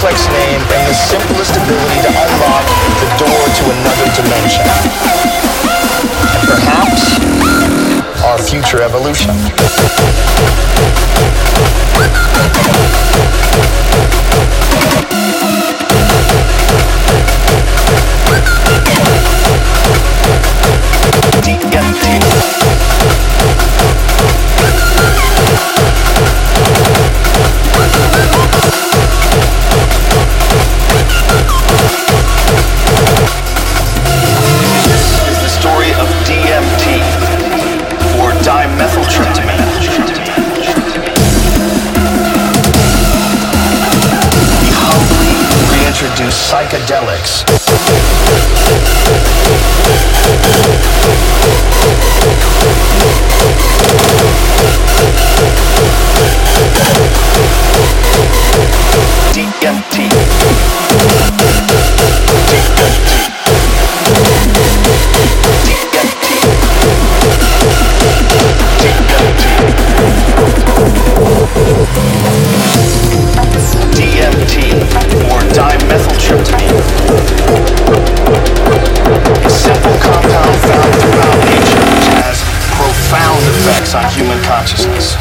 complex name and the simplest ability to unlock the door to another dimension. And perhaps our future evolution. Psychedelics. DMT. DMT, or dimethyltryptamine, a simple compound found throughout nature which has profound effects on human consciousness.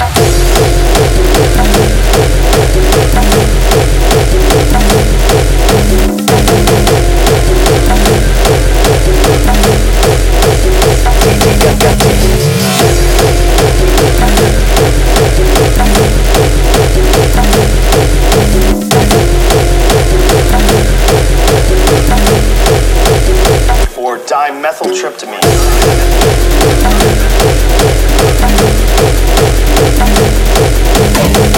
Or dimethyltryptamine.